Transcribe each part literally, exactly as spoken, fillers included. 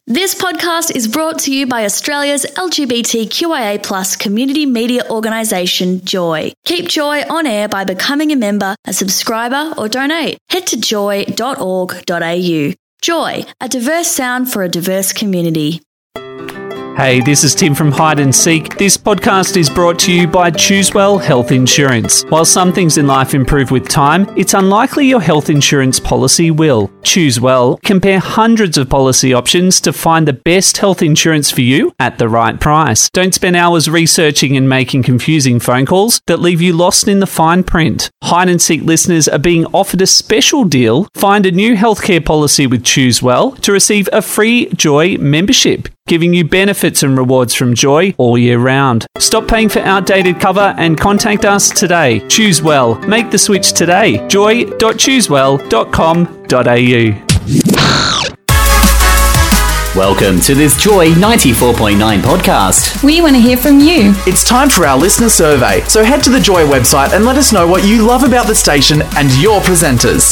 This podcast is brought to you by Australia's L G B T Q I A plus community media organisation, Joy. Keep Joy on air by becoming a member, a subscriber or donate. Head to joy dot org dot a u. Joy, a diverse sound for a diverse community. Hey, this is Tim from Hide and Seek. This podcast is brought to you by Choosewell Health Insurance. While some things in life improve with time, it's unlikely your health insurance policy will. Choosewell. Compare hundreds of policy options to find the best health insurance for you at the right price. Don't spend hours researching and making confusing phone calls that leave you lost in the fine print. Hide and Seek listeners are being offered a special deal. Find a new healthcare policy with Choosewell to receive a free Joy membership, giving you benefits and rewards from Joy all year round. Stop paying for outdated cover and contact us today. Choose well. Make the switch today. joy dot choosewell dot com dot a u. Welcome to this Joy ninety-four point nine podcast. We want to hear from you. It's time for our listener survey, so head to the Joy website and let us know what you love about the station and your presenters.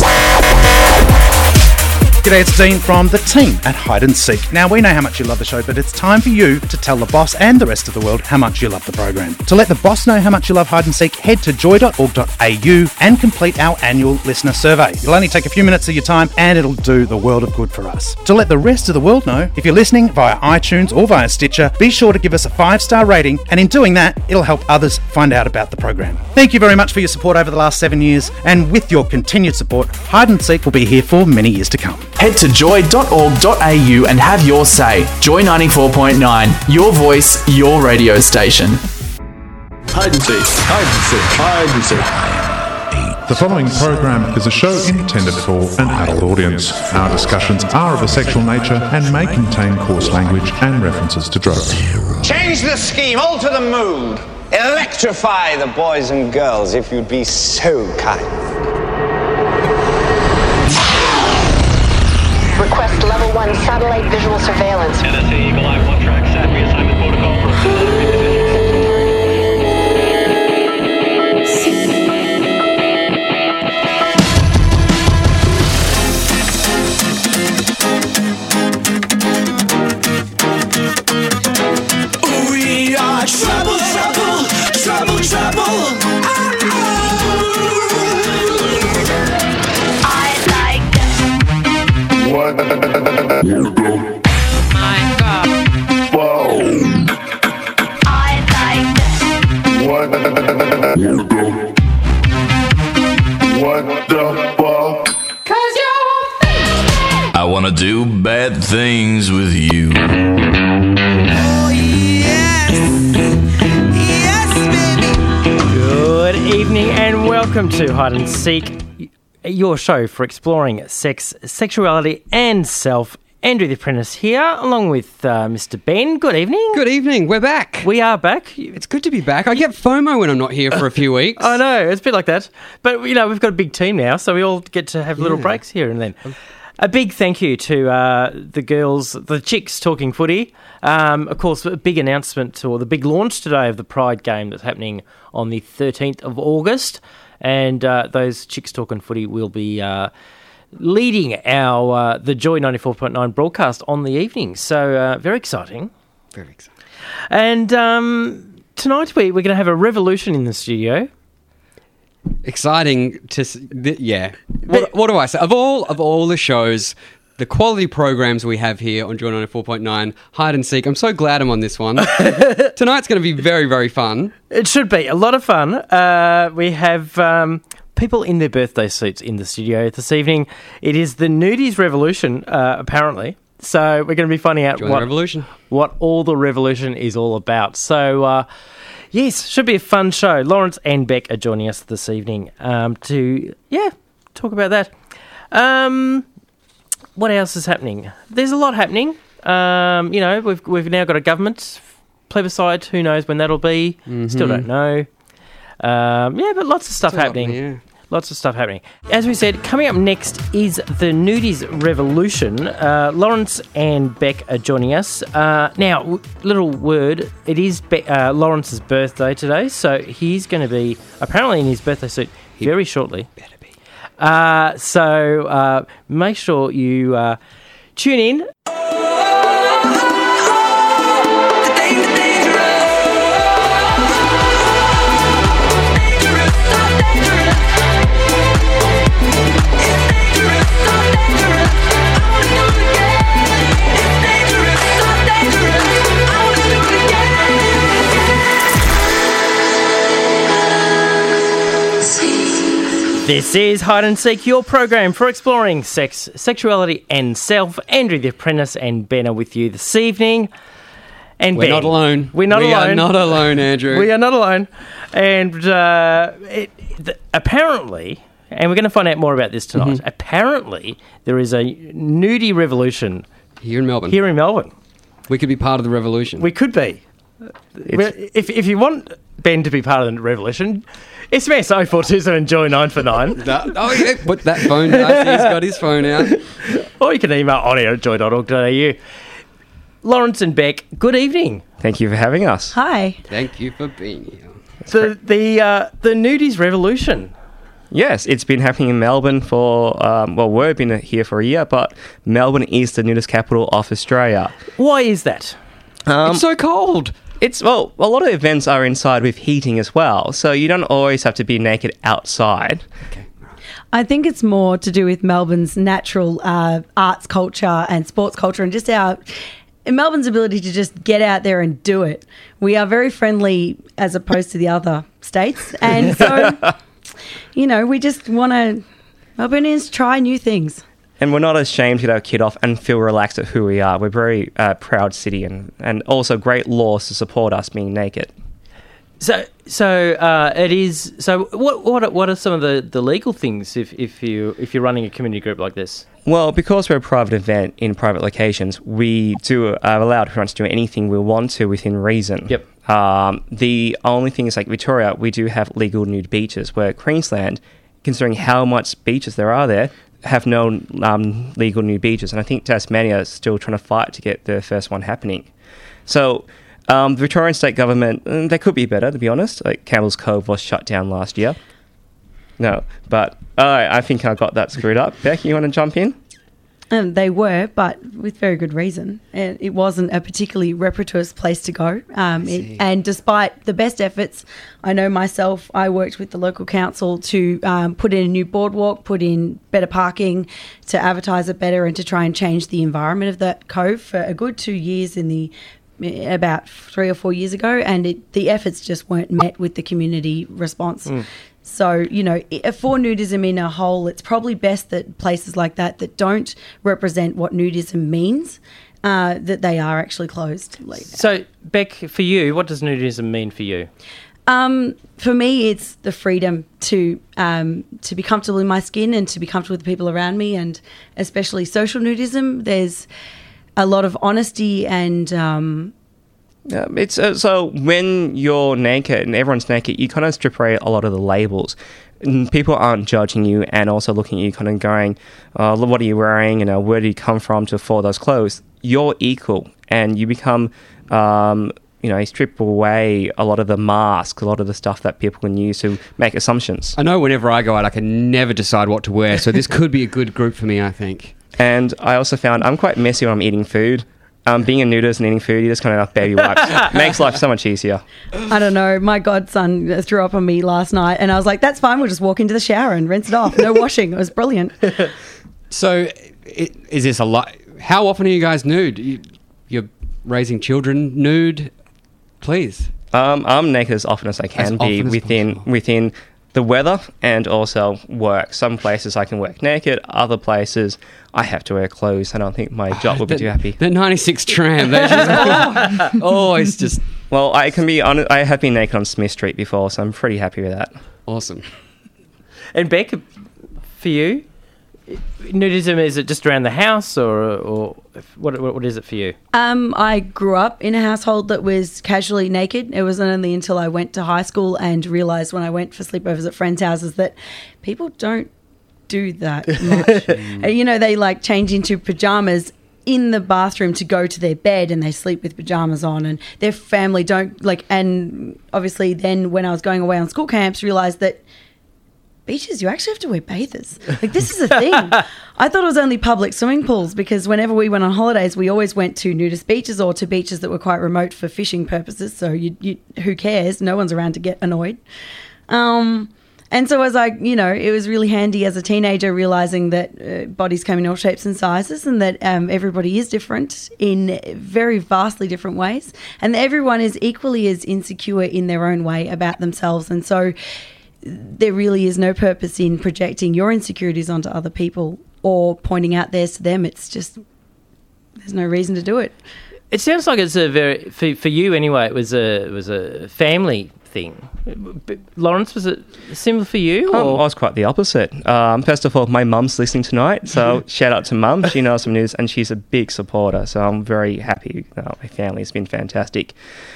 G'day, it's Dean from the team at Hide and Seek. Now, we know how much you love the show, but it's time for you to tell the boss and the rest of the world how much you love the program. To let the boss know how much you love Hide and Seek, head to joy dot org dot a u and complete our annual listener survey. It'll only take a few minutes of your time and it'll do the world of good for us. To let the rest of the world know, if you're listening via iTunes or via Stitcher, be sure to give us a five-star rating, and in doing that, it'll help others find out about the program. Thank you very much for your support over the last seven years, and with your continued support, Hide and Seek will be here for many years to come. Head to joy dot org dot a u and have your say. Joy ninety-four point nine, your voice, your radio station. Hide and Seek, Hide and Seek, Hide and Seek. The following program is a show intended for an adult audience. Our discussions are of a sexual nature and may contain coarse language and references to drugs. Change the scheme, alter the mood, electrify the boys and girls if you'd be so kind. Request level one satellite visual surveillance. N S A Eagle Eye one track set reassignment protocol for We are trouble, trouble, trouble, trouble. What? My God. Whoa. I like this. What? What the fuck? Cause you're I wanna do bad things with you. Oh, yes. Yes, baby. Good evening and welcome to Hide and Seek, your show for exploring sex, sexuality and self. Andrew the Apprentice here, along with uh, Mister Ben. Good evening. Good evening. We're back. We are back. It's good to be back. I get FOMO when I'm not here for a few weeks. I know. It's a bit like that. But, you know, we've got a big team now, so we all get to have little Yeah. breaks here and then. A big thank you to uh, the girls, the chicks talking footy. Um, of course, a big announcement, or the big launch today of the Pride game that's happening on the thirteenth of August. And uh, those chicks talking footy will be uh, leading our uh, the Joy ninety-four point nine broadcast on the evening. So uh, very exciting. Very exciting. And um, tonight we, we're going to have a revolution in the studio. Exciting to s- th- yeah. What, what do I say? Of all of all the shows, the quality programs we have here on Joy ninety-four point nine, Hide and Seek, I'm so glad I'm on this one. Tonight's going to be very, very fun. It should be a lot of fun. Uh, we have um, people in their birthday suits in the studio this evening. It is the Nudies Revolution, uh, apparently. So we're going to be finding out Join the what, revolution. what all the revolution is all about. So, uh, yes, should be a fun show. Lawrence and Beck are joining us this evening um, to, yeah, talk about that. Um, what else is happening? There's a lot happening. Um, you know, we've we've now got a government plebiscite. Who knows when that'll be? Mm-hmm. Still don't know. Um, yeah, but lots of stuff It's a lot, happening. yeah. Lots of stuff happening. As we said, coming up next is the Nudies Revolution. Uh, Lawrence and Beck are joining us. Uh, now, w- little word, it is Be- uh, Lawrence's birthday today, so he's going to be apparently in his birthday suit very shortly. Better be. Uh, so uh, make sure you uh, tune in. This is Hide and Seek, your program for exploring sex, sexuality and self. Andrew the Apprentice and Ben are with you this evening. And We're Ben, not alone. We're not we alone. We are not alone, Andrew. We are not alone. And uh, it, th- apparently, and we're going to find out more about this tonight, Mm-hmm. apparently there is a nudie revolution. Here in Melbourne. Here in Melbourne. We could be part of the revolution. We could be. If, if you want Ben to be part of the revolution, S M S oh four two seven joy nine four nine. Oh, yeah, put that phone down. He's got his phone out. Or you can email on air at joy dot org dot a u. Lawrence and Beck, good evening. Thank you for having us. Hi. Thank you for being here. The the uh, the nudies revolution. Yes, it's been happening in Melbourne for, um, well, we've been here for a year, but Melbourne is the nudist capital of Australia. Why is that? Um, it's so cold. It's, well, a lot of events are inside with heating as well, so you don't always have to be naked outside. Okay. I think it's more to do with Melbourne's natural uh, arts culture and sports culture and just our... Melbourne's ability to just get out there and do it. We are very friendly as opposed to the other states. And so, you know, we just want to, Melbournians try new things. And we're not ashamed to get our kid off and feel relaxed at who we are. We're a very uh, proud city and, and also great laws to support us being naked. So, so uh, it is. So, what what are, what are some of the, the legal things if, if you if you're running a community group like this? Well, because we're a private event in private locations, we do uh, allow everyone to do anything we want to within reason. Yep. Um, the only thing is, like Victoria, we do have legal nude beaches, where Queensland, considering how much beaches there are there, have no um, legal nude beaches, and I think Tasmania is still trying to fight to get the first one happening. So. Um, the Victorian state government, mm, they could be better, to be honest. Like Campbell's Cove was shut down last year. No, but uh, I think I got that screwed up. Beck, you want to jump in? Um, they were, but with very good reason. And it wasn't a particularly reputous place to go. Um, it, and despite the best efforts, I know myself, I worked with the local council to um, put in a new boardwalk, put in better parking, to advertise it better and to try and change the environment of that cove for a good two years in the about three or four years ago, and it, the efforts just weren't met with the community response. Mm. So, you know, for nudism in a whole, it's probably best that places like that that don't represent what nudism means, uh, that they are actually closed. So, Beck, for you, what does nudism mean for you? Um, for me, it's the freedom to um, to be comfortable in my skin and to be comfortable with the people around me, and especially social nudism. There's a lot of honesty and... Um, yeah, it's uh, so when you're naked and everyone's naked, you kind of strip away a lot of the labels. And people aren't judging you and also looking at you kind of going, uh, what are you wearing? You know, where do you come from to afford those clothes? You're equal and you become... Um, you know, strip away a lot of the masks, a lot of the stuff that people can use to make assumptions. I know whenever I go out, I can never decide what to wear, so this could be a good group for me, I think. And I also found I'm quite messy when I'm eating food. Um, being a nudist and eating food, you just kind of have baby wipes. Makes life so much easier. I don't know. My godson threw up on me last night, and I was like, that's fine. We'll just walk into the shower and rinse it off. No washing. It was brilliant. So it, is this a lot? How often are you guys nude? You, you're raising children nude? Please. Um, I'm naked as often as I can As be often as within possible. within the weather and also work. Some places I can work naked. Other places I have to wear clothes. I don't think my job will be The- too happy. The ninety-six tram. They just, oh, oh, it's just Well, I can be on. I have been naked on Smith Street before, so I'm pretty happy with that. awesome. And Beck, for you, nudism, is it just around the house or or what what is it for you? Um, I grew up in a household that was casually naked. It wasn't only until I went to high school and realised when I went for sleepovers at friends' houses that people don't do that much. And, you know, they like change into pyjamas in the bathroom to go to their bed and they sleep with pyjamas on, and their family don't like. And obviously then when I was going away on school camps, realised that beaches, you actually have to wear bathers. Like, this is a thing. I thought it was only public swimming pools because whenever we went on holidays, we always went to nudist beaches or to beaches that were quite remote for fishing purposes. So you, you, who cares? No one's around to get annoyed. Um, and so as I, you know, it was really handy as a teenager realising that uh, bodies come in all shapes and sizes and that um, everybody is different in very vastly different ways, and that everyone is equally as insecure in their own way about themselves. And so there really is no purpose in projecting your insecurities onto other people or pointing out theirs to them. It's just, there's no reason to do it. It sounds like it's a very, for, for you anyway, it was a, it was a family thing. But Lawrence, was it similar for you? Um, Or? I was quite the opposite. Um, first of all, my mum's listening tonight, so shout out to mum. She knows some news, and she's a big supporter, so I'm very happy. Uh, my family's been fantastic.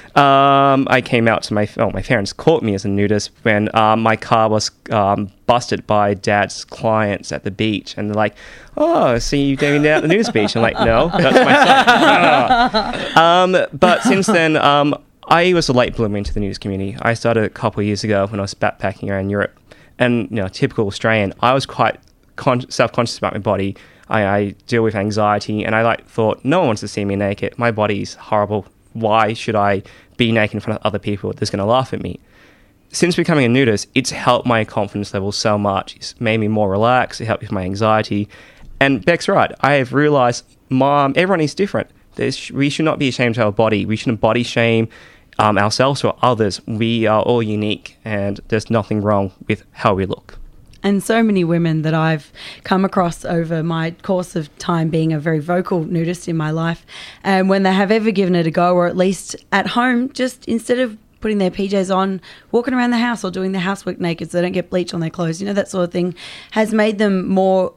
Um, I came out to my... Oh, my parents caught me as a nudist when um, my car was um, busted by Dad's clients at the beach, and they're like, oh, see you doing that at the nudist beach. I'm like, no, that's my son. um, but since then... Um, I was a late bloomer into the nudist community. I started a couple of years ago when I was backpacking around Europe. And, you know, typical Australian, I was quite con- self-conscious about my body. I, I deal with anxiety, and I like thought, no one wants to see me naked. My body's horrible. Why should I be naked in front of other people that's going to laugh at me? Since becoming a nudist, it's helped my confidence level so much. It's made me more relaxed. It helped with my anxiety. And Beck's right. I have realised, Mom, everyone is different. There's, we should not be ashamed of our body. We shouldn't body shame Um, ourselves or others. We are all unique, and there's nothing wrong with how we look. And so many women that I've come across over my course of time being a very vocal nudist in my life, and when they have ever given it a go, or at least at home, just instead of putting their P Js on, walking around the house or doing their housework naked so they don't get bleach on their clothes, you know, that sort of thing, has made them more,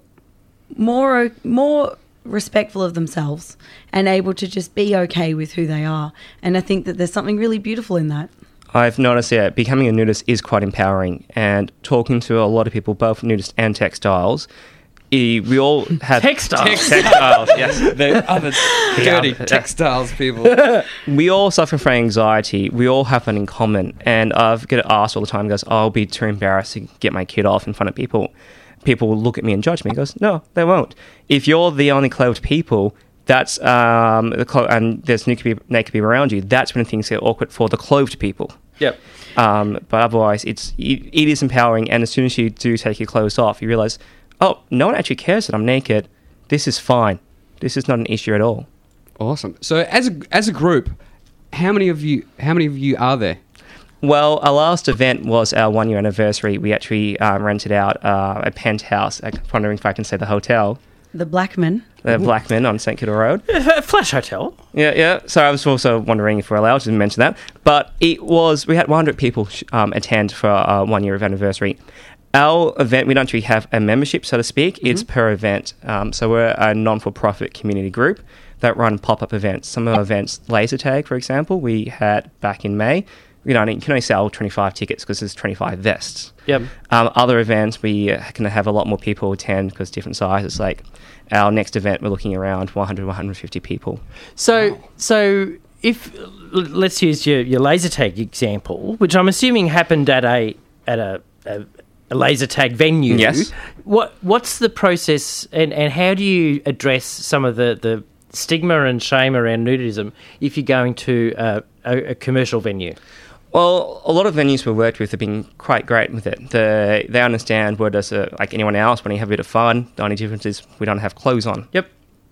more, more respectful of themselves and able to just be okay with who they are. And I think that there's something really beautiful in that. I've noticed, yeah, becoming a nudist is quite empowering, and talking to a lot of people, both nudist and textiles, e- we all have... Textiles? Textiles, yes. The other dirty textiles people. We all suffer from anxiety. We all have that in common. And I've get asked all the time, goes, I'll be too embarrassed to get my kid off in front of people. People will look at me and judge me. He goes, no, they won't. If you're the only clothed people, that's um, the clo- and there's naked people, naked people around you, that's when things get awkward for the clothed people. Yep. Um, but otherwise, it's it, it is empowering. And as soon as you do take your clothes off, you realize, oh, no one actually cares that I'm naked. This is fine. This is not an issue at all. Awesome. So as a, as a group, how many of you how many of you are there? Well, our last event was our one-year anniversary. We actually um, rented out uh, a penthouse. I'm wondering if I can say the hotel. The Blackman. The Blackman on St Kilda Road. A Flash Hotel. Yeah, yeah. So I was also wondering if we're allowed to mention that. But it was, we had one hundred people um, attend for our one-year anniversary. Our event, we don't actually have a membership, so to speak. Mm-hmm. It's per event. Um, so we're a non-for-profit community group that run pop-up events. Some of our events, Laser Tag, for example, we had back in May. You know, you can only sell twenty-five tickets because there's twenty-five vests. Yep. Um, other events, we uh, can have a lot more people attend because different sizes. Like our next event, we're looking around one hundred, one hundred fifty people. So, so if let's use your, your laser tag example, which I'm assuming happened at a at a, a, a laser tag venue. Yes. What what's the process, and, and how do you address some of the, the stigma and shame around nudism if you're going to uh, a, a commercial venue? Well, a lot of venues we've worked with have been quite great with it. The, they understand we're just uh, like anyone else when you have a bit of fun. The only difference is we don't have clothes on. Yep.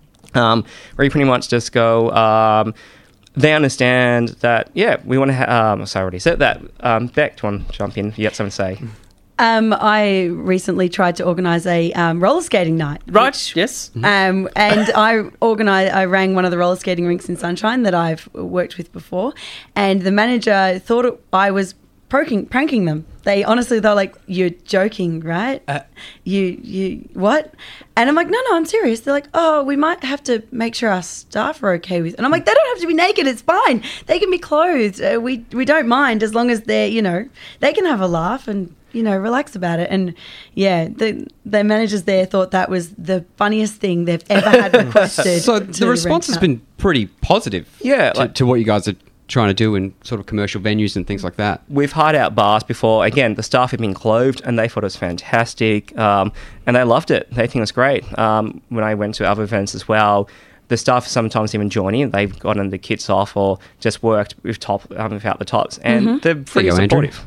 Um, where you pretty much just go, um, they understand that, yeah, we want to have, um, sorry, I already said that. Um, Beck, do you want to jump in? You have something to say? Um, I recently tried to organise a um, roller skating night. Right, which, yes. Um, and I organised, I rang one of the roller skating rinks in Sunshine that I've worked with before, and the manager thought it, I was pranking, pranking them. They honestly, they're like, "You're joking, right? Uh, you, you, what?" And I'm like, "No, no, I'm serious." They're like, "Oh, we might have to make sure our staff are okay with." And I'm like, "They don't have to be naked. It's fine. They can be clothed. Uh, we, we don't mind as long as they're, you know, they can have a laugh and, you know, relax about it." And yeah, the the managers there thought that was the funniest thing they've ever had requested. So the response has been pretty positive. Yeah, to, like, to what you guys are trying to do in sort of commercial venues and things like that. We've hired out bars before. Again, the staff have been clothed and they thought it was fantastic, um, and they loved it. They think it was great. Um, when I went to other events as well, the staff sometimes even joining. They've gotten the kits off or just worked with top um, without the tops, and mm-hmm. they're pretty go, supportive.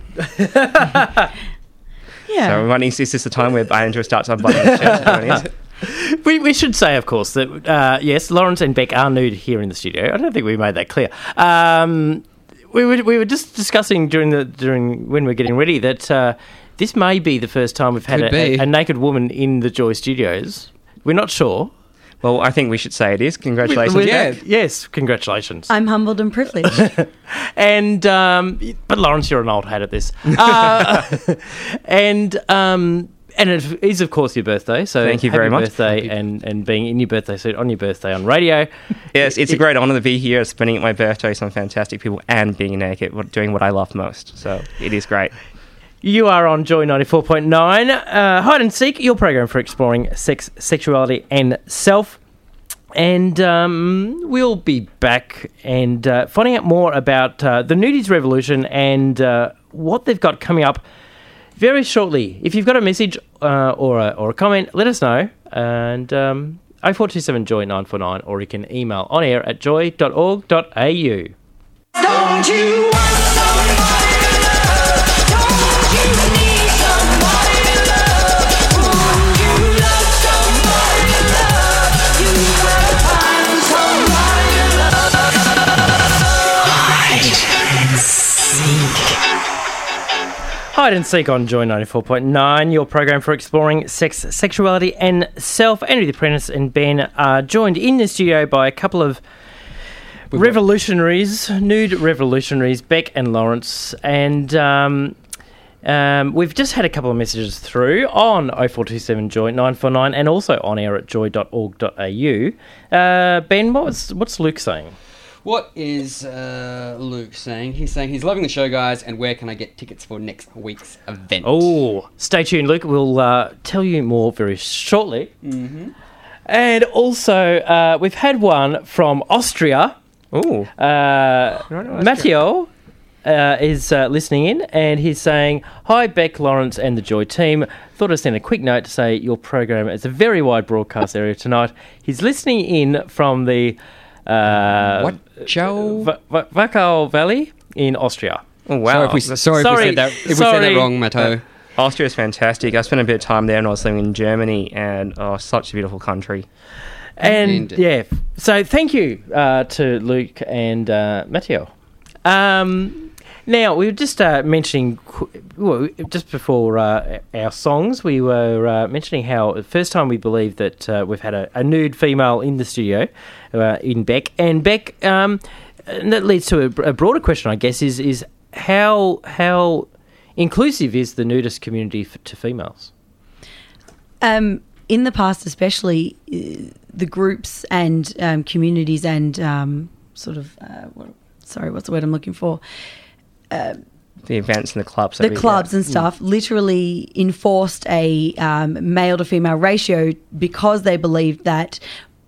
Yeah. So running, is this the time where Andrew starts unbuttoning his shirt? We, we should say, of course, that uh, yes, Lawrence and Beck are nude here in the studio. I don't think we made that clear. Um, we were we were just discussing during the during when we were getting ready that uh, this may be the first time we've had Could a, be. a, a naked woman in the Joy Studios. We're not sure. Well, I think we should say it is. Congratulations. We- we- Yeah. Yes, congratulations. I'm humbled and privileged. And um, but Lawrence, you're an old hat at this. Uh, and um, and it is of course your birthday. So Thank you happy very much. Birthday and, and being in your birthday suit on your birthday on radio. Yes, it's a great honour to be here, spending my birthday with some fantastic people and being naked, what- doing what I love most. So it is great. You are on Joy ninety-four point nine, uh, Hide and Seek, your program for exploring sex, sexuality and self. And um, we'll be back and uh, finding out more about uh, the Nudies Revolution and uh, what they've got coming up very shortly. If you've got a message uh, or, a, or a comment, let us know. And um, oh four two seven Joy nine four nine, or you can email on air at joy dot org dot a u. Don't you want somebody to love? Don't you need somebody to love? Won't you love somebody to love? You better find somebody to love. Hide and seek. Hide and Seek on Joy ninety-four point nine, your program for exploring sex, sexuality and self. Andrew the Apprentice and Ben are joined in the studio by a couple of revolutionaries, nude revolutionaries, Beck and Lawrence. And um, um, we've just had a couple of messages through on oh four two seven Joy nine four nine and also on air at joy dot org dot a u. Uh, Ben, what was, what's Luke saying? What is uh, Luke saying? He's saying he's loving the show, guys, and where can I get tickets for next week's event? Oh, stay tuned, Luke. We'll uh, tell you more very shortly. Mm-hmm. And also, uh, we've had one from Austria. Oh, uh, Matteo uh, is uh, listening in, and he's saying, "Hi, Beck, Lawrence, and the Joy team. Thought I'd send a quick note to say your program is a very wide broadcast area tonight." He's listening in from the uh, What? Joe? V- v- Wachau Valley in Austria. Oh, wow. Sorry if we, sorry if we said that, if we said that wrong, Matto. Austria is fantastic. I spent a bit of time there when I was living in Germany, and oh, such a beautiful country. And yeah, so thank you uh, to Luke and uh, Matteo. Um, now, we were just uh, mentioning, qu- well, just before uh, our songs, we were uh, mentioning how the first time we believe that uh, we've had a, a nude female in the studio uh, in Beck. And Beck, um, and that leads to a, a broader question, I guess, is is how how inclusive is the nudist community f- to females? Um, in the past, especially, uh, the groups and um, communities and um, sort of, uh, what, sorry, what's the word I'm looking for? Uh, the events and the clubs. The clubs and stuff mm. literally enforced a um, male to female ratio because they believed that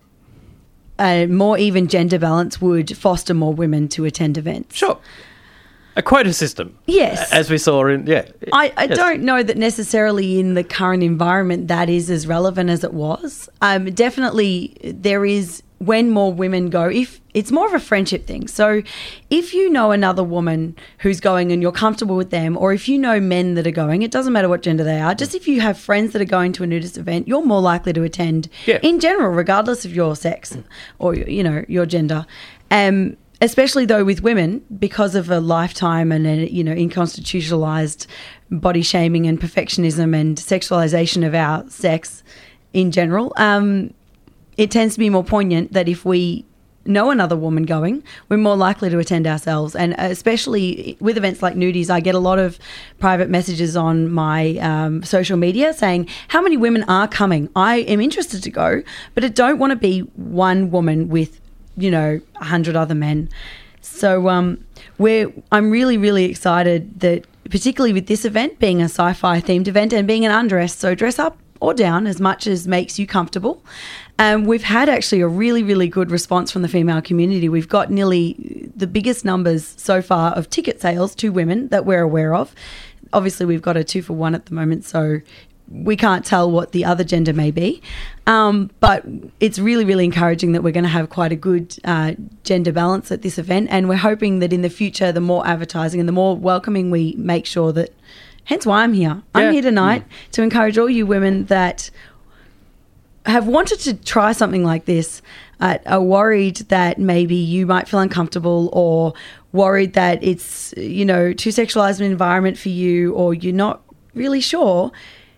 a more even gender balance would foster more women to attend events. Sure. A quota system. Yes. As we saw in, yeah. I, I yes. don't know that necessarily in the current environment that is as relevant as it was. Um, definitely there is, when more women go, if it's more of a friendship thing. So if you know another woman who's going and you're comfortable with them, or if you know men that are going, it doesn't matter what gender they are, just if you have friends that are going to a nudist event, you're more likely to attend yeah. in general, regardless of your sex or, you know, your gender. Um, especially though with women, because of a lifetime and a, you know, inconstitutionalized body shaming and perfectionism and sexualization of our sex in general, um, it tends to be more poignant that if we know another woman going, we're more likely to attend ourselves. And especially with events like Nudies, I get a lot of private messages on my um, social media saying, how many women are coming? I am interested to go, but I don't want to be one woman with, you know, a hundred other men. So um, we're, I'm really, really excited that, particularly with this event being a sci-fi themed event and being an undress, so dress up or down as much as makes you comfortable. Um, we've had actually a really, really good response from the female community. We've got nearly the biggest numbers so far of ticket sales to women that we're aware of. Obviously, we've got a two for one at the moment, so we can't tell what the other gender may be. Um, but it's really, really encouraging that we're going to have quite a good uh, gender balance at this event. And we're hoping that in the future, the more advertising and the more welcoming we make sure that, hence why I'm here. I'm Yeah. here tonight mm. to encourage all you women that have wanted to try something like this, uh, are worried that maybe you might feel uncomfortable or worried that it's, you know, too sexualized an environment for you, or you're not really sure,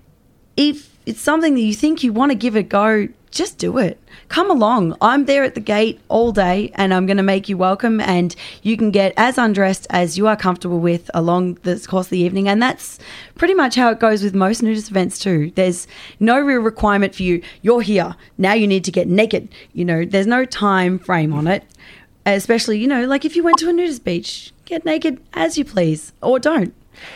if it's something that you think you want to give a go, just do it. Come along. I'm there at the gate all day and I'm going to make you welcome, and you can get as undressed as you are comfortable with along the course of the evening. And that's pretty much how it goes with most nudist events too. There's no real requirement for you. You're here. Now you need to get naked. You know, there's no time frame on it. Especially, you know, like if you went to a nudist beach, get naked as you please, or don't.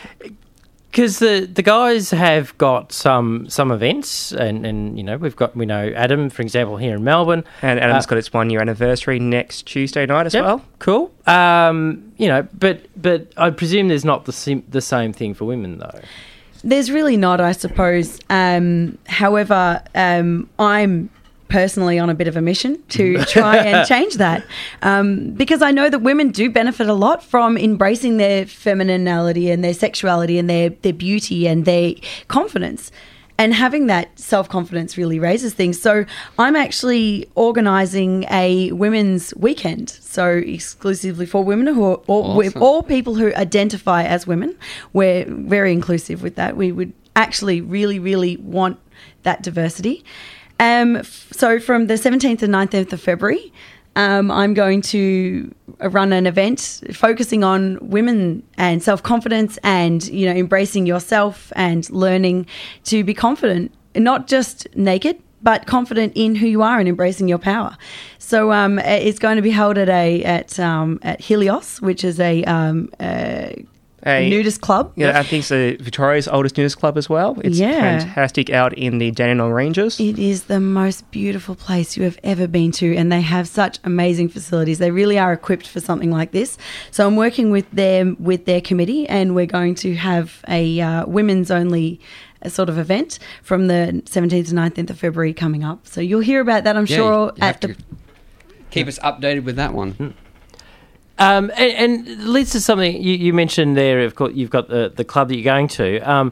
Because the, the guys have got some some events, and, and you know we've got we know Adam, for example, here in Melbourne, And Adam's Uh, got its one year anniversary next Tuesday night as Yep, well. Cool. Um, you know, but but I presume there's not the sim- the same thing for women though. There's really not, I suppose. Um, however, um, I'm personally on a bit of a mission to try and change that, um, because I know that women do benefit a lot from embracing their femininity and their sexuality and their, their beauty and their confidence. And having that self-confidence really raises things. So I'm actually organising a women's weekend, so exclusively for women who are, or with Awesome. all people who identify as women. We're very inclusive with that. We would actually really, really want that diversity. Um, f- so from the seventeenth and nineteenth of February, um, I'm going to run an event focusing on women and self-confidence and, you know, embracing yourself and learning to be confident, not just naked, but confident in who you are and embracing your power. So um, it's going to be held at a at um, at Helios, which is a um, uh, A nudist club. Yeah, I think it's uh, Victoria's oldest nudist club as well. It's Yeah. fantastic out in the Dandenong Ranges. It is the most beautiful place you have ever been to, and they have such amazing facilities. They really are equipped for something like this. So I'm working with them, with their committee, and we're going to have a uh, women's only uh, sort of event from the seventeenth to nineteenth of February coming up. So you'll hear about that, I'm Yeah, sure, you have at the... to keep us updated with that one. Um, and, and it leads to something you, you mentioned there. Of course, you've got the, the club that you're going to. Um,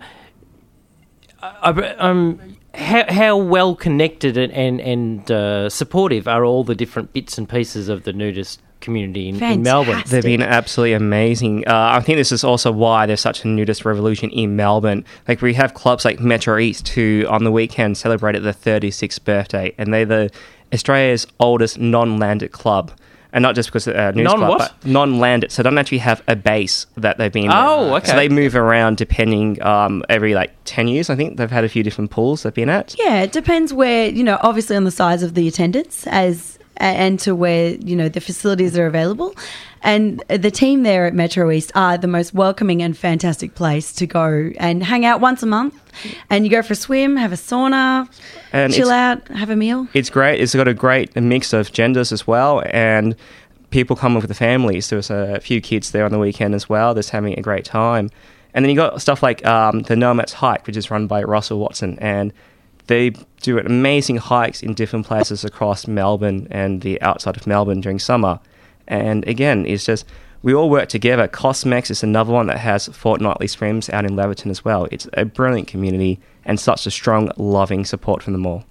I, um, how, how well connected and and, and uh, supportive are all the different bits and pieces of the nudist community in, in Melbourne? They've been absolutely amazing. Uh, I think this is also why there's such a nudist revolution in Melbourne. Like, we have clubs like Metro East who on the weekend celebrated their thirty-sixth birthday, and they're the Australia's oldest non-landed club. And not just because uh, news Non club, what? but non-landed. So they don't actually have a base that they've been. Oh, okay. So they move around depending um, every like ten years. I think they've had a few different pools they've been at. Yeah, it depends where, you know, obviously on the size of the attendance as and to where, you know, the facilities are available. And the team there at Metro East are the most welcoming and fantastic place to go and hang out once a month. And you go for a swim, have a sauna, And chill it's- out, have a meal. It's great. It's got a great mix of genders as well, and people come with the families. There was a few kids there on the weekend as well, just having a great time. And then you got stuff like um, the Nomads Hike, which is run by Russell Watson, and they do amazing hikes in different places across Melbourne and the outside of Melbourne during summer. And again, it's just, we all work together. Cosmex is another one that has fortnightly swims out in Leverton as well. It's a brilliant community and such a strong, loving support from them all.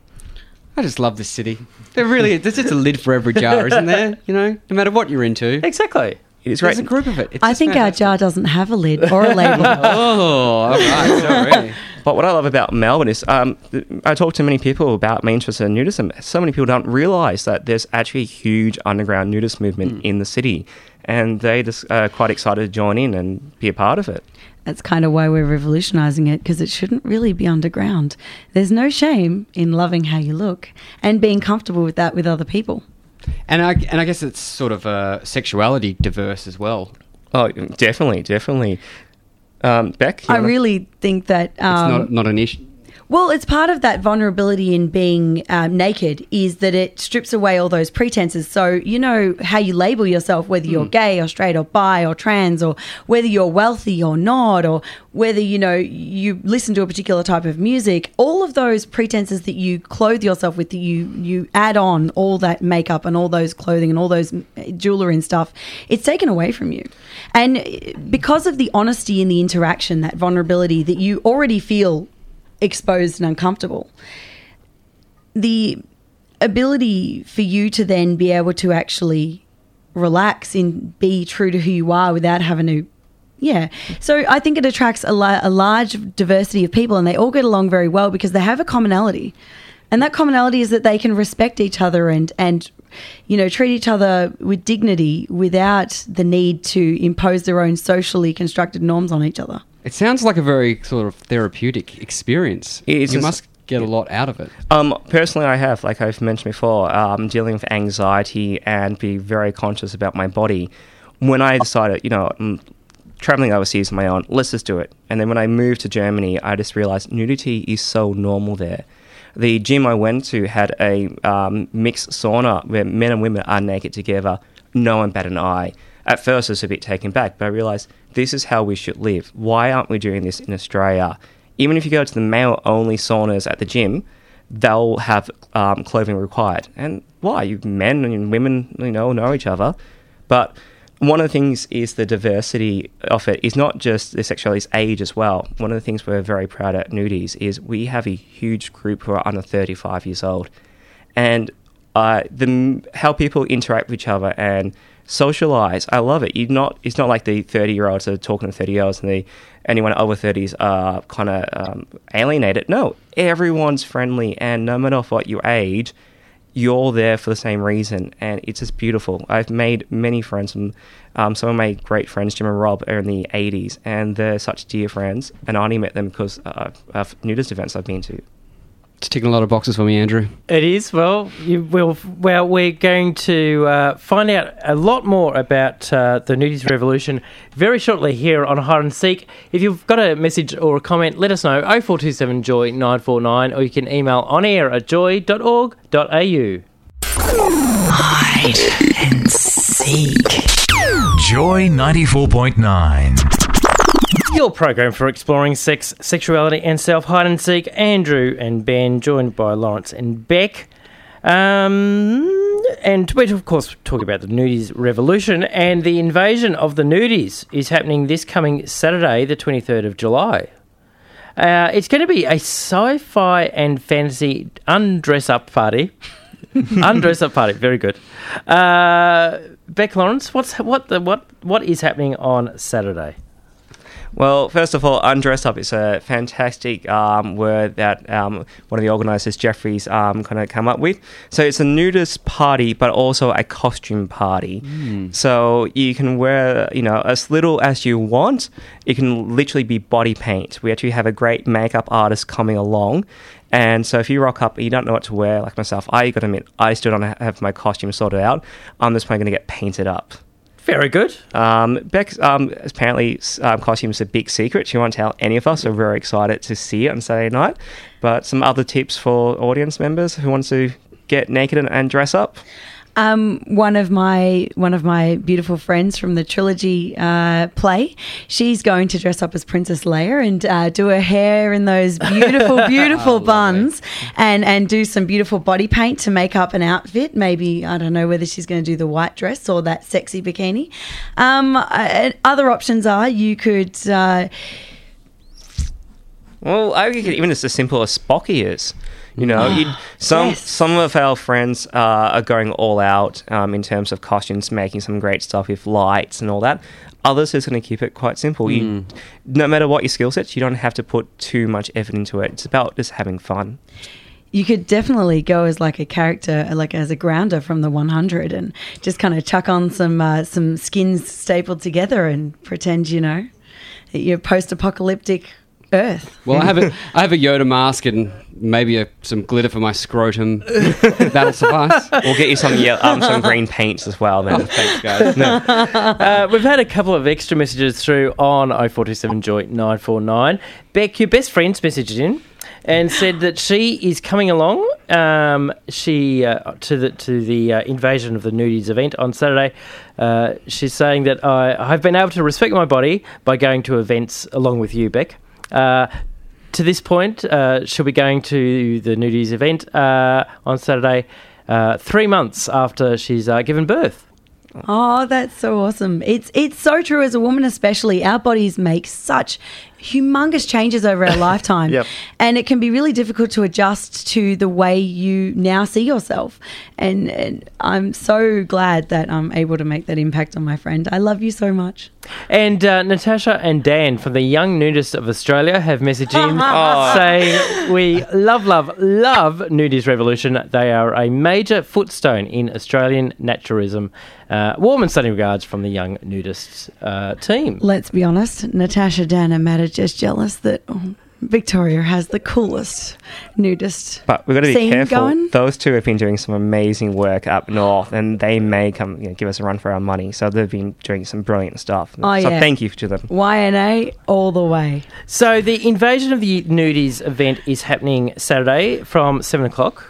I just love this city. There really is. There's just a lid for every jar, isn't there? You know, no matter what you're into. Exactly. It is There's great. a group of it. It's I just think fantastic. our jar doesn't have a lid or a label. Oh, all right. Sorry. But what I love about Melbourne is um, th- I talk to many people about my interest in nudism. So many people don't realise that there's actually a huge underground nudist movement Mm. in the city, and they just are quite excited to join in and be a part of it. That's kind of why we're revolutionising it, because it shouldn't really be underground. There's no shame in loving how you look and being comfortable with that with other people. And I and I guess it's sort of uh, sexuality diverse as well. Oh, definitely, definitely. Um, Beck, you I wanna- really think that... Um, It's not not an issue. Well, it's part of that vulnerability in being um, naked is that it strips away all those pretenses. So you know how you label yourself, whether you're gay or straight or bi or trans, or whether you're wealthy or not, or whether, you know, you listen to a particular type of music. All of those pretenses that you clothe yourself with, that you, you add on all that makeup and all those clothing and all those jewelry and stuff, it's taken away from you. And because of the honesty in the interaction, that vulnerability that you already feel exposed and uncomfortable, the ability for you to then be able to actually relax and be true to who you are without having to Yeah. So I think it attracts a, la- a large diversity of people, and they all get along very well because they have a commonality. And that commonality is that they can respect each other and, and you know, treat each other with dignity without the need to impose their own socially constructed norms on each other. It sounds like a very sort of therapeutic experience. It is you a- must get a lot out of it. Um, personally, I have, like I've mentioned before, um, dealing with anxiety and be very conscious about my body. When I decided, you know, I'm traveling overseas on my own, let's just do it. And then when I moved to Germany, I just realized nudity is so normal there. The gym I went to had a um, mixed sauna where men and women are naked together. No one bat an eye. At first, I was a bit taken back, but I realised this is how we should live. Why aren't we doing this in Australia? Even if you go to the male-only saunas at the gym, they'll have um, clothing required. And why? You men and women, you know, know each other. But one of the things is the diversity of it is not just the sexuality, it's age as well. One of the things we're very proud at Nudies is we have a huge group who are under thirty-five years old. And uh, the how people interact with each other and socialise, I love it. You're not, it's not like the thirty-year-olds are talking to thirty-year-olds and the anyone over thirties are kind of um, alienated. No, everyone's friendly, and no matter what your age, you're there for the same reason, and it's just beautiful. I've made many friends, and um, some of my great friends, Jim and Rob, are in the eighties, and they're such dear friends, and I only met them because uh, of nudist events I've been to. It's ticking a lot of boxes for me, Andrew. It is. Well, you will. Well, we're going to uh, find out a lot more about uh, the Nudies Revolution very shortly here on Hide and Seek. If you've got a message or a comment, let us know. oh four two seven joy nine four nine, or you can email on air at joy dot org dot a u. Hide and Seek. Joy ninety-four point nine. Your program for exploring sex, sexuality and self. Hide and Seek. Andrew and Ben, joined by Lawrence and Beck. Um, and we're, of course, talking about the Nudies Revolution, and the invasion of the Nudies is happening this coming Saturday, the twenty-third of July. Uh, it's going to be a sci-fi and fantasy undress-up party. Undress-up party, very good. Uh, Beck, Lawrence, what's what the what what is happening on Saturday? Well, first of all, undress up is a fantastic um, word that um, one of the organisers, Jeffrey's, um, kind of come up with. So it's a nudist party, but also a costume party. Mm. So you can wear, you know, as little as you want. It can literally be body paint. We actually have a great makeup artist coming along. And so if you rock up and you don't know what to wear, like myself, I got to admit, I still don't have my costume sorted out. I'm just probably going to get painted up. Very good. Um, Beck, um, apparently um, costume is a big secret. She won't tell any of us. We're very excited to see it on Saturday night. But some other tips for audience members who want to get naked and, and dress up? Um, one of my one of my beautiful friends from the trilogy uh, play, she's going to dress up as Princess Leia and uh, do her hair in those beautiful, beautiful oh, buns, and and do some beautiful body paint to make up an outfit. Maybe, I don't know whether she's going to do the white dress or that sexy bikini. Um, uh, other options are you could. Uh, well, I think even as simple as Spocky is. You know, you'd, some yes. some of our friends uh, are going all out um, in terms of costumes, making some great stuff with lights and all that. Others are just going to keep it quite simple. Mm. You, no matter what your skill sets, you don't have to put too much effort into it. It's about just having fun. You could definitely go as like a character, like as a grounder from the one hundred, and just kind of chuck on some uh, some skins stapled together and pretend, you know, that you're post-apocalyptic Earth. Well, I have a I have a Yoda mask and maybe a, some glitter for my scrotum. That'll suffice. We'll get you some yeah, um, some green paints as well. Then. Oh, thanks, guys. No. Uh, we've had a couple of extra messages through on oh four two seven joy nine four nine. Beck, your best friend's messaged in and said that she is coming along. Um, she uh, to the to the uh, invasion of the Nudies event on Saturday. Uh, she's saying that I I've been able to respect my body by going to events along with you, Beck. Uh, to this point, uh, she'll be going to the Nudies event uh, on Saturday, uh, three months after she's uh, given birth. Oh, that's so awesome. It's it's so true as a woman especially. Our bodies make such humongous changes over our lifetime. Yep. And it can be really difficult to adjust to the way you now see yourself. And, and I'm so glad that I'm able to make that impact on my friend. I love you so much. And uh, Natasha and Dan from the Young Nudists of Australia have messaged in Oh. saying, we love, love, love Nudies Revolution. They are a major footstone in Australian naturism. Uh, warm and sunny regards from the Young Nudists uh, team. Let's be honest, Natasha, Dan and Matt are just jealous that oh, Victoria has the coolest nudist But we've got to be scene careful. going. Those two have been doing some amazing work up north, and they may come you know, give us a run for our money. So they've been doing some brilliant stuff. Oh, so yeah. thank you to them. Y N A all the way. So the Invasion of the Nudies event is happening Saturday from seven o'clock.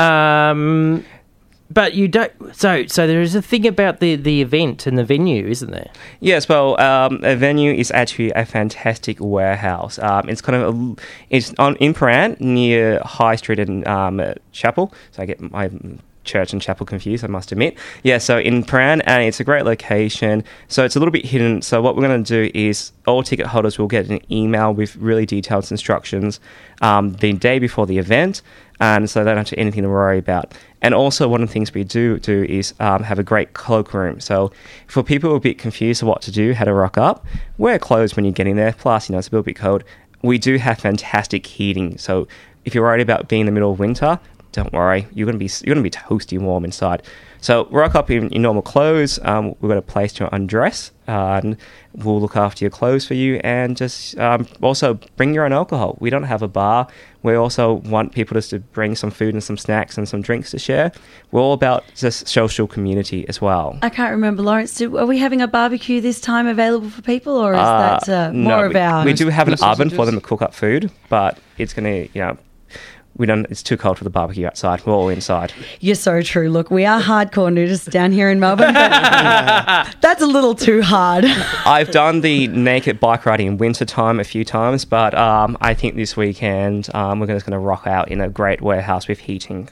Um, but you don't. So, so there is a thing about the, the event and the venue, isn't there? Yes, well, um, a venue is actually a fantastic warehouse. Um, it's kind of a, it's on in Paran near High Street and um, Chapel. So I get my church and chapel confused, I must admit. Yeah, so in Paran, and it's a great location. So it's a little bit hidden. So what we're going to do is all ticket holders will get an email with really detailed instructions um, the day before the event, and so they don't have to anything to worry about. And also, one of the things we do do is um, have a great cloakroom. So for people who are a bit confused of what to do, how to rock up, wear clothes when you get in there. Plus, you know, it's a little bit cold. We do have fantastic heating. So if you're worried about being in the middle of winter, don't worry. You're gonna be you're gonna be toasty warm inside. So rock up in your normal clothes. Um, we've got a place to undress, uh, and we'll look after your clothes for you. And just um, also bring your own alcohol. We don't have a bar. We also want people just to bring some food and some snacks and some drinks to share. We're all about just social community as well. I can't remember, Lawrence. Do, are we having a barbecue this time available for people, or is Uh, that uh, no, more of we, our? we do have an Sausages? oven for them to cook up food, but it's gonna you know. We don't. It's too cold for the barbecue outside. We're all inside. You're so true. Look, we are hardcore nudists down here in Melbourne. But that's a little too hard. I've done the naked bike riding in winter time a few times, but um, I think this weekend um, we're just going to rock out in a great warehouse with heating.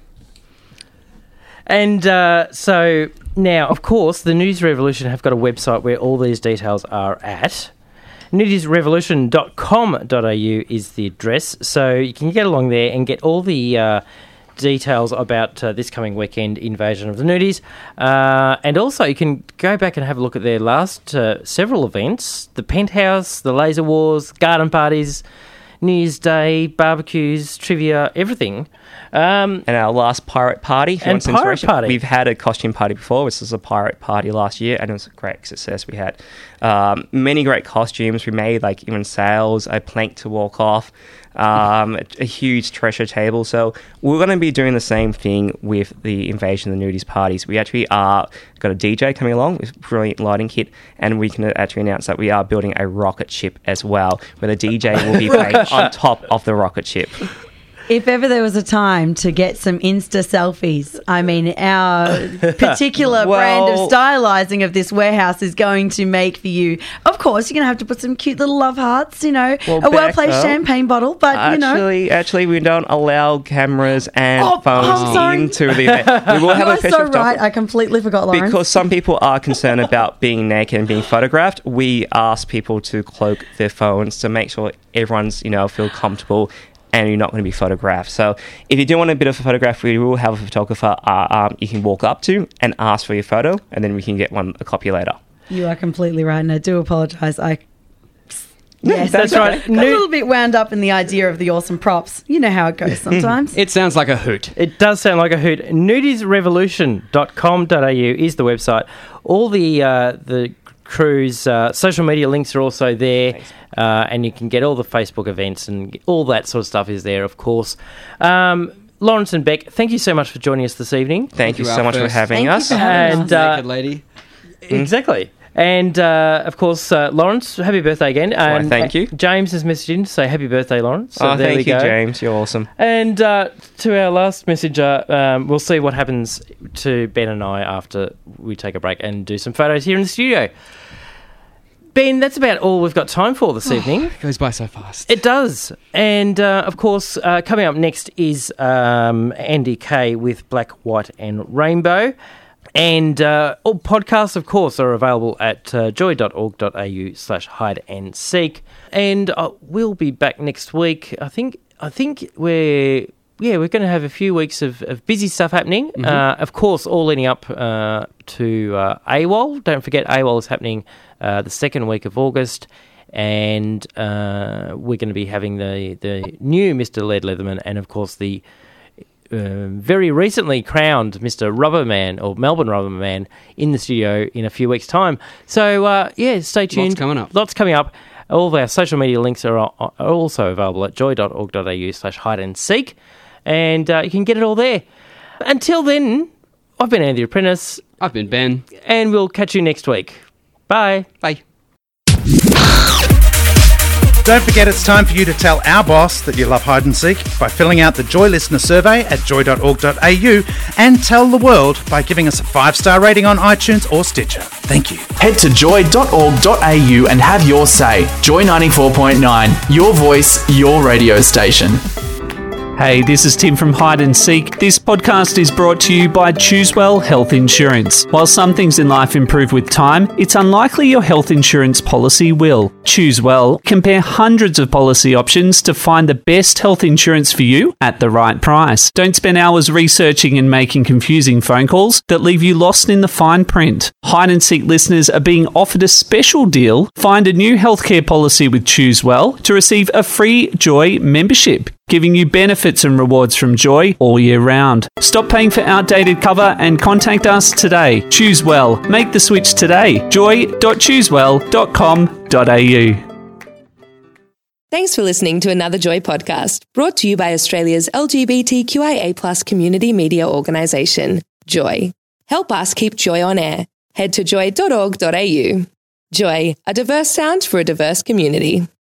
And uh, so now, of course, the Nudies Revolution have got a website where all these details are at. nudies revolution dot com dot a u is the address, so you can get along there and get all the uh, details about uh, this coming weekend Invasion of the Nudies. Uh, and also you can go back and have a look at their last uh, several events, the Penthouse, the Laser Wars, garden parties, New Year's Day, barbecues, trivia, everything. Um, and our last pirate party. If you and want some pirate inspiration. party. We've had a costume party before. This was a pirate party last year, and it was a great success. We had um, many great costumes. We made like even sails, a plank to walk off, um, a, a huge treasure table. So we're going to be doing the same thing with the Invasion of the Nudies parties. We actually are got a D J coming along with a brilliant lighting kit, and we can actually announce that we are building a rocket ship as well, where the D J will be playing on top of the rocket ship. If ever there was a time to get some Insta selfies, I mean, our particular Well- brand of stylizing of this warehouse is going to make for you. Of course, you're going to have to put some cute little love hearts, you know, Well, a well placed Becca, champagne bottle, but, you know. Actually, actually, we don't allow cameras and Oh, phones I'm sorry. into the event. We will have You a are official so right. photographer. I completely forgot, Lawrence. Because some people are concerned about being naked and being photographed, we ask people to cloak their phones to make sure everyone's, you know, feel comfortable and you're not going to be photographed. So if you do want a bit of a photograph, we will have a photographer uh, um, you can walk up to and ask for your photo, and then we can get one a copy later. You are completely right, and I do apologise. I Yes, that's I right. got a little bit wound up in the idea of the awesome props. You know how it goes sometimes. It sounds like a hoot. It does sound like a hoot. nudies revolution dot com dot a u is the website. All the uh, the crew's uh, social media links are also there, uh, and you can get all the Facebook events and all that sort of stuff is there, of course. Um, Lawrence and Beck, thank you so much for joining us this evening. Thank you so much for having Thank you us. for having And us. uh, Naked lady. exactly. And, uh, of course, uh, Lawrence, happy birthday again. And thank you. James has messaged in to say happy birthday, Lawrence. So oh, there thank we you, go. James. You're awesome. And uh, to our last messenger, um, we'll see what happens to Ben and I after we take a break and do some photos here in the studio. Ben, that's about all we've got time for this evening. It goes by so fast. It does. And, uh, of course, uh, coming up next is um, Andy Kay with Black, White and Rainbow. And uh, all podcasts, of course, are available at uh, joy.org.au slash hide and seek. And uh, we'll be back next week. I think I think we're yeah we're going to have a few weeks of, of busy stuff happening. Mm-hmm. Uh, of course, all leading up uh, to uh, AWOL. Don't forget, AWOL is happening uh, the second week of August. And uh, we're going to be having the, the new Mister Led Leatherman and, of course, the uh, very recently crowned Mister Rubberman or Melbourne Rubberman in the studio in a few weeks' time. So, uh, yeah, stay tuned. Lots coming up. Lots coming up. All of our social media links are, are also available at joy.org.au slash hide and seek. And uh, you can get it all there. Until then, I've been Andy Apprentice. I've been Ben. And we'll catch you next week. Bye. Bye. Don't forget it's time for you to tell our boss that you love hide and seek by filling out the Joy listener survey at joy.org.au and tell the world by giving us a five-star rating on iTunes or Stitcher. Thank you. Head to joy.org.au and have your say. Joy ninety-four point nine, your voice, your radio station. Hey, this is Tim from Hide and Seek. This podcast is brought to you by Choosewell Health Insurance. While some things in life improve with time, it's unlikely your health insurance policy will. Choosewell. Compare hundreds of policy options to find the best health insurance for you at the right price. Don't spend hours researching and making confusing phone calls that leave you lost in the fine print. Hide and Seek listeners are being offered a special deal. Find a new healthcare policy with Choosewell to receive a free Joy membership, giving you benefits and rewards from Joy all year round. Stop paying for outdated cover and contact us today. Choose well. Make the switch today. joy dot choosewell dot com dot a u. Thanks for listening to another Joy podcast, brought to you by Australia's L G B T Q I A plus community media organisation, Joy. Help us keep Joy on air. Head to joy dot org dot a u. Joy, a diverse sound for a diverse community.